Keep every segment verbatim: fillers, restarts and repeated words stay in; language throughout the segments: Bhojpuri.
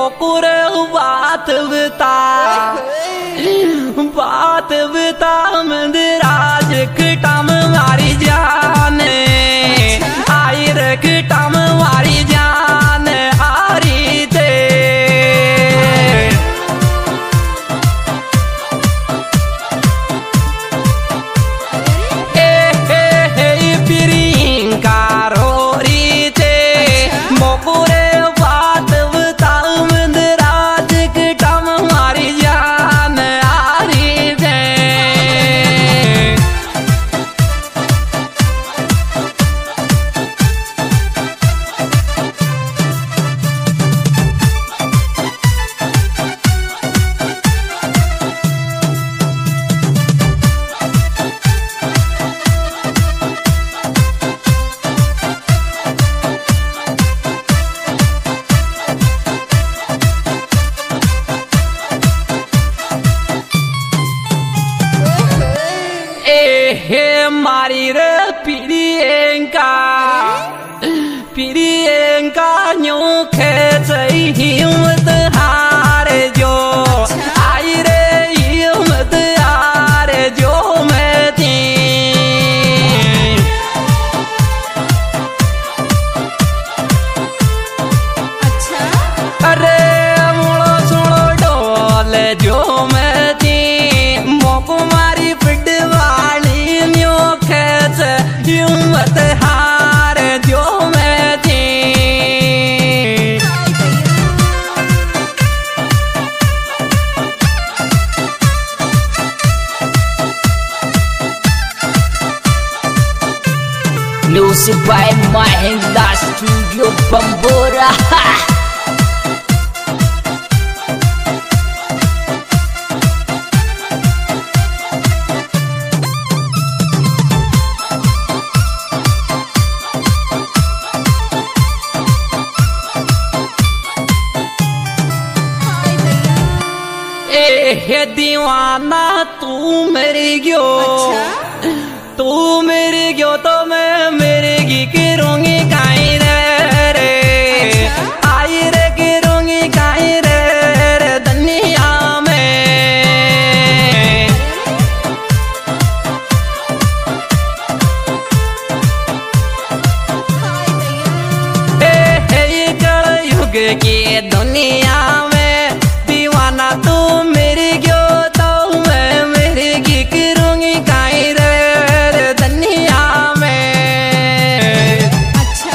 मोकुर बात बता बात बता मंदिराज खटाम मारी जान आई रे खटाम मारी जान आरी ते ए हे हे प्रियंका रोरी ते मोकुरे बात बता मंदिराज खटाम मारी जान आरी ते हे मारी रे प्रियंका प्रियंका न्यू खेच हिम्मत हारे जो आई रे हिम्मत हारे जो मैं थी अच्छा अरे मोड़ो सोड़ो डोल जो मैं थी मोको मारी पिटवाली न्यू खेच हिम्मत हार जो मैं थी Music by Mahindra Studio Bambora. ए हे दीवाना तू मेरी गयो तू मेरी गयो तो मैं मेरे की करूंगी काई रे रे आई रे करूंगी काई रे रे दुनिया में ए हे कलयुग की दुनिया में दीवाना तू मेरी गयो तो मैं मेरी की करूंगी काई रे रे दुनिया में अच्छा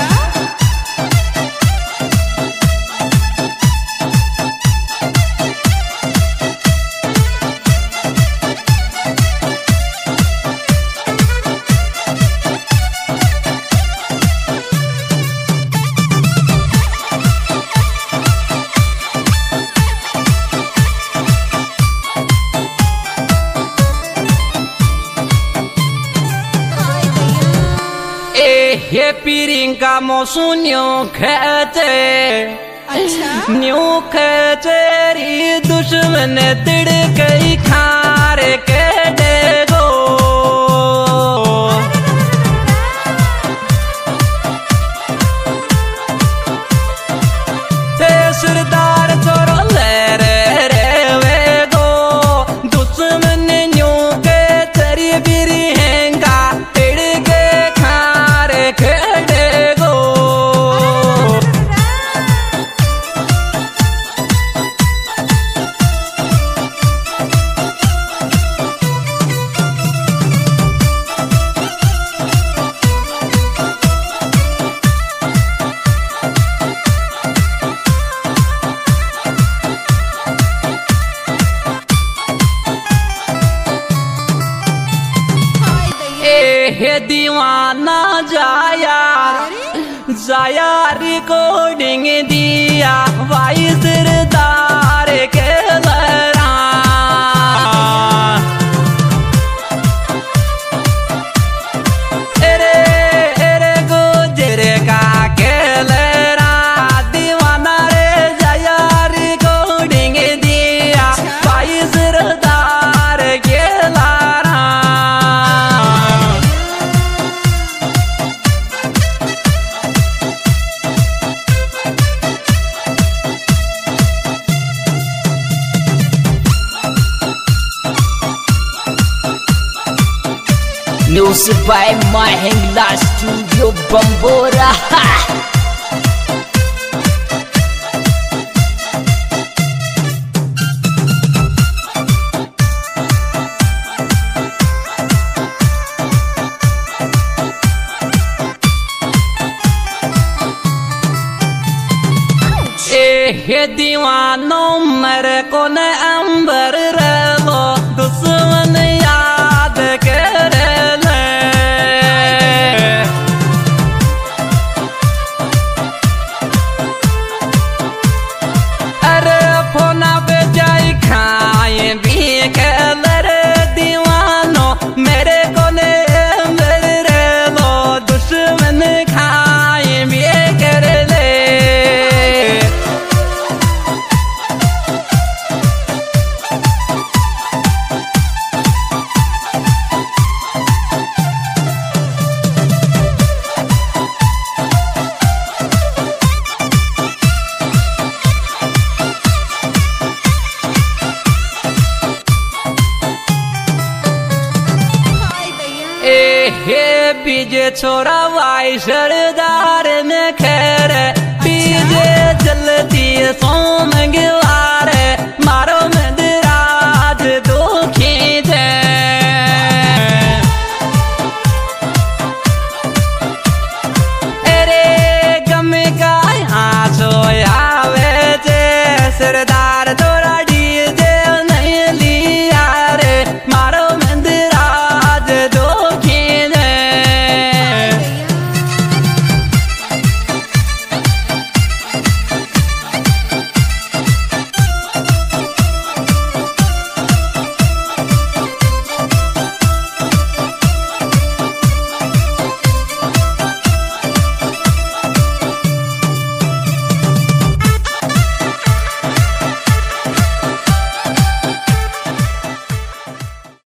ए हे प्रियंका मौसुन्यो खेचे अच्छा न्यू खेचेरी दुश्मन तिड़ गई खारे के डेगो ते सरदार चोरो ले रे रे वे गो दुश्मन न्यू के तेरी प्रियंका तिड़ के खारे के डेगो हे दीवाना जाया जाया रिकॉर्डिंग दिया वाई सरदार के लरा एरे एरे गुजर का के लरा दीवाना रे जाया रिकॉर्डिंग दिया वाई सरदार के लरा Music by Mahindra Studio Bambora. ए दीवानों मेरे को न अंबर रे लो दुश्मन याद कर ले। अरे फोना पे जाई खाए भी कर रे दीवानों मेरे को न अंबर रे लो दुश्मन खाए भी कर ले। हे बीजे छोरा वाई सरदार ने खैर बीजे जलती सोम गिवारे